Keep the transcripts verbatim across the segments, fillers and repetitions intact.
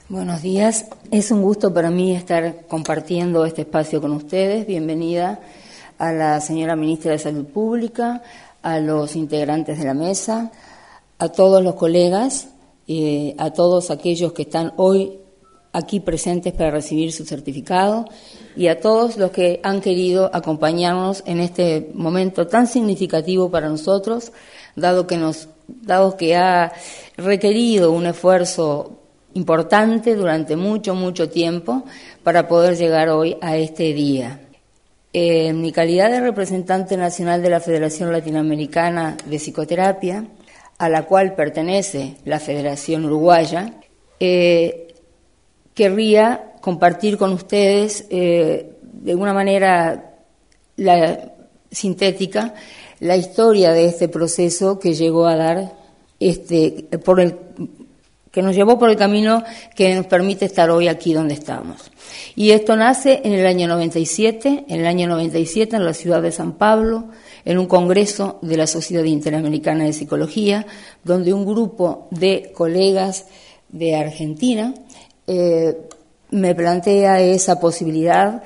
Buenos días, es un gusto para mí estar compartiendo este espacio con ustedes. Bienvenida a la señora Ministra de Salud Pública, a los integrantes de la mesa, a todos los colegas, eh, a todos aquellos que están hoy aquí presentes para recibir su certificado y a todos los que han querido acompañarnos en este momento tan significativo para nosotros, dado que nos, dado que ha requerido un esfuerzo importante durante mucho, mucho tiempo para poder llegar hoy a este día. Eh, en mi calidad de representante nacional de la Federación Latinoamericana de Psicoterapia, a la cual pertenece la Federación Uruguaya, eh, querría compartir con ustedes eh, de una manera la, sintética la historia de este proceso que llegó a dar este por el que nos llevó por el camino que nos permite estar hoy aquí donde estamos. Y esto nace en el año noventa y siete, en el año noventa y siete en la ciudad de San Pablo, en un congreso de la Sociedad Interamericana de Psicología, donde un grupo de colegas de Argentina eh, me plantea esa posibilidad,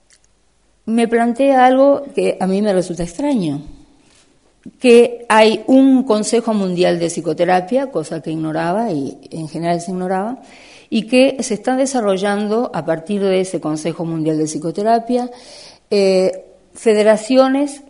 me plantea algo que a mí me resulta extraño, que hay un Consejo Mundial de Psicoterapia, cosa que ignoraba y en general se ignoraba, y que se está desarrollando a partir de ese Consejo Mundial de Psicoterapia eh, federaciones,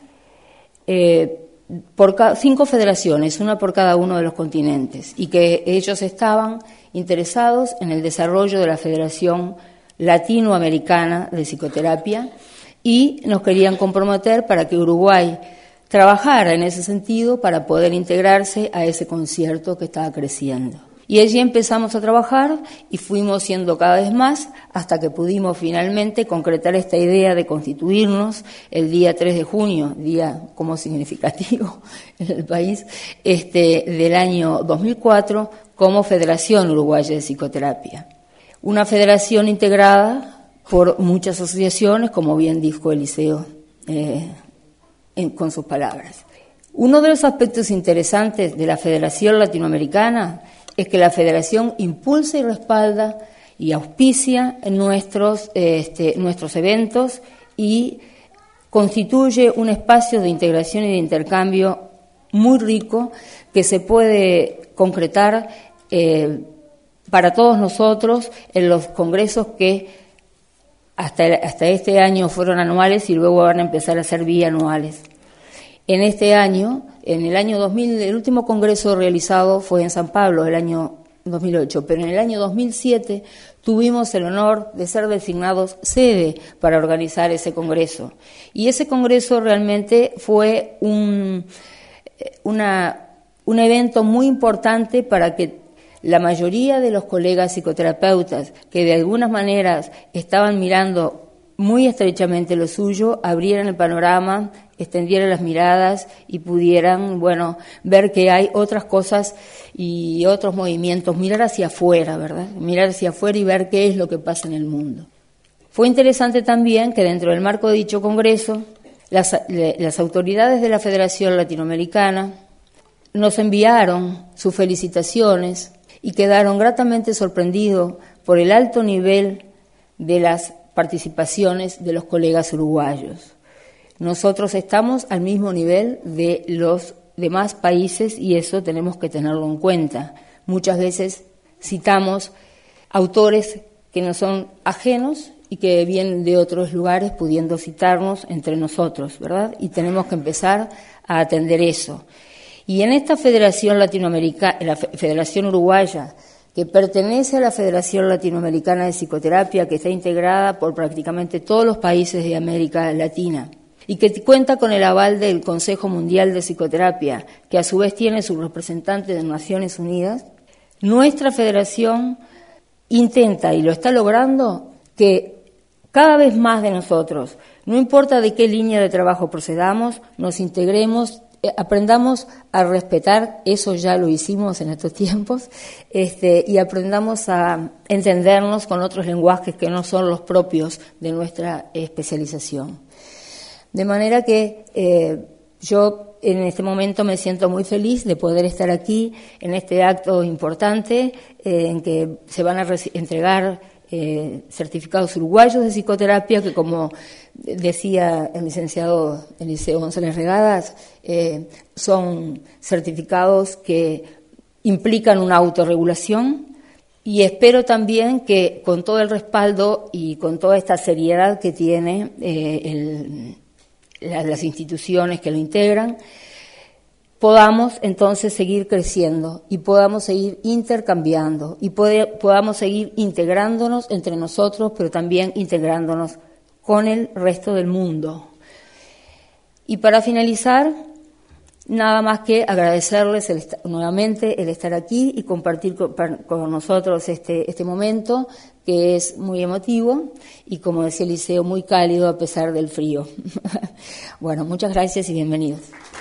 eh, por ca- cinco federaciones, una por cada uno de los continentes, y que ellos estaban interesados en el desarrollo de la Federación Latinoamericana de Psicoterapia y nos querían comprometer para que Uruguay trabajara en ese sentido para poder integrarse a ese concierto que estaba creciendo. Y allí empezamos a trabajar y fuimos siendo cada vez más hasta que pudimos finalmente concretar esta idea de constituirnos el día tres de junio, día como significativo en el país, este, del año dos mil cuatro como Federación Uruguaya de Psicoterapia. Una federación integrada por muchas asociaciones, como bien dijo Eliseo eh, En, con sus palabras. Uno de los aspectos interesantes de la Federación Latinoamericana es que la Federación impulsa y respalda y auspicia nuestros, este, nuestros eventos y constituye un espacio de integración y de intercambio muy rico que se puede concretar eh, para todos nosotros en los congresos que Hasta, hasta este año fueron anuales y luego van a empezar a ser bianuales. En este año, en el año dos mil, el último congreso realizado fue en San Pablo, el año dos mil ocho, pero en el año dos mil siete tuvimos el honor de ser designados sede para organizar ese congreso. Y ese congreso realmente fue un, una, un evento muy importante para que la mayoría de los colegas psicoterapeutas que de algunas maneras estaban mirando muy estrechamente lo suyo, abrieran el panorama, extendieran las miradas y pudieran, bueno, ver que hay otras cosas y otros movimientos, mirar hacia afuera, ¿verdad? Mirar hacia afuera y ver qué es lo que pasa en el mundo. Fue interesante también que dentro del marco de dicho congreso, las, las autoridades de la Federación Latinoamericana nos enviaron sus felicitaciones y quedaron gratamente sorprendidos por el alto nivel de las participaciones de los colegas uruguayos. Nosotros estamos al mismo nivel de los demás países y eso tenemos que tenerlo en cuenta. Muchas veces citamos autores que nos son ajenos y que vienen de otros lugares pudiendo citarnos entre nosotros, ¿verdad? Y tenemos que empezar a atender eso. Y en esta Federación Latinoamericana, la Federación Uruguaya, que pertenece a la Federación Latinoamericana de Psicoterapia, que está integrada por prácticamente todos los países de América Latina, y que cuenta con el aval del Consejo Mundial de Psicoterapia, que a su vez tiene su representante de Naciones Unidas, nuestra federación intenta, y lo está logrando, que cada vez más de nosotros, no importa de qué línea de trabajo procedamos, nos integremos, aprendamos a respetar, eso ya lo hicimos en estos tiempos, este, y aprendamos a entendernos con otros lenguajes que no son los propios de nuestra especialización. De manera que eh, yo en este momento me siento muy feliz de poder estar aquí en este acto importante eh, en que se van a entregar eh, certificados uruguayos de psicoterapia que, como decía el licenciado Eliseo González Regadas, eh, son certificados que implican una autorregulación, y espero también que con todo el respaldo y con toda esta seriedad que tiene eh, el, la, las instituciones que lo integran, podamos entonces seguir creciendo y podamos seguir intercambiando y poder, podamos seguir integrándonos entre nosotros, pero también integrándonos con el resto del mundo. Y para finalizar, nada más que agradecerles el, nuevamente el estar aquí y compartir con, con nosotros este, este momento, que es muy emotivo y, como decía Eliseo, muy cálido a pesar del frío. Bueno, muchas gracias y bienvenidos.